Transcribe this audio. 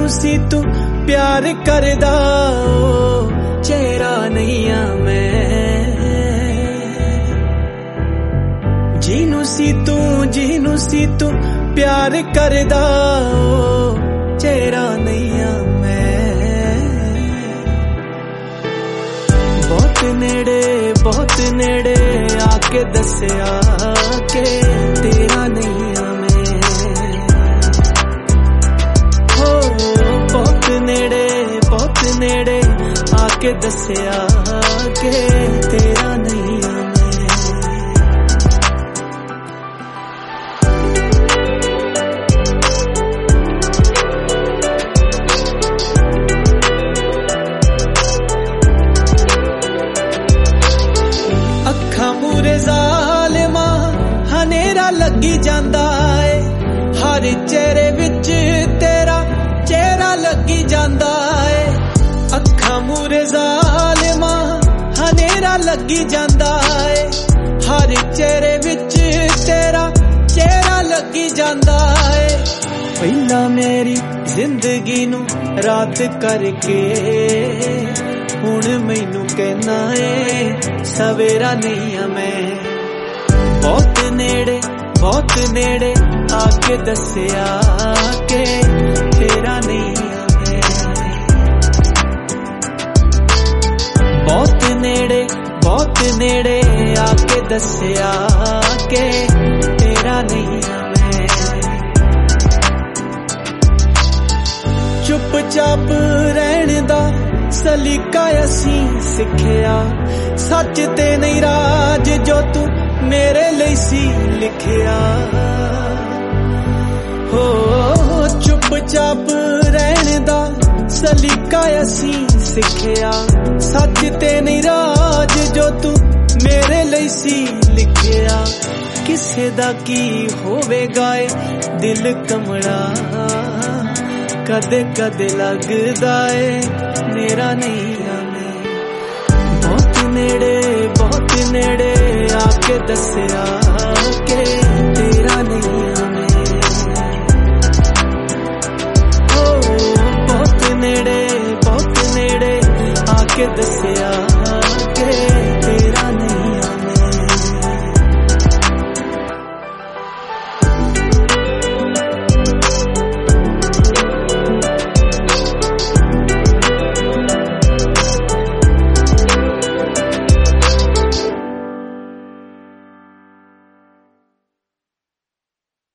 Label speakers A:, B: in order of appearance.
A: सी तू प्यार करदा चेहरा नहीं आ मैं। जीनू सी तू प्यार करदा चेहरा नहीं आ मैं। बहुत नेड़े आके दस्या के तेरा नहीं आ मैं। हो बहुत नेड़े आके दस्या के तेरा नहीं आ मैं। मूरे ज़ालिमा हनेरा लगी जांदा है, हर चेहरे विच तेरा चेहरा लगी जांदा है। अखा मूरे ज़ालिमा हनेरा लगी जांदा है, हर चेहरे विच तेरा चेहरा लगी जांदा है। पहला मेरी जिंदगी नू रात करके हुण मैनू कहना है सवेरा नहीं आ मैं। बहुत नेड़े आके दस्या के तेरा नहीं आ मैं। बहुत नेड़े आके दस्या के तेरा नहीं आ मैं। चुपचाप रहने दा सलीका असीं सिखिया, सच ते नहीं राज जो तू मेरे लिए सी लिखिया। हो चुपचाप रहने दा सलीका असीं सिखिया, सच ते नहीं राज जो तू मेरे लिए सी लिखिया। किसे दा की होवेगा ए दिल कमला, कदे कदे लगदा है मेरा नहीं आ मैं। बहुत नेड़े आके दस्या के तेरा नहीं आ मैं। हो बहुत नेड़े आके दस्या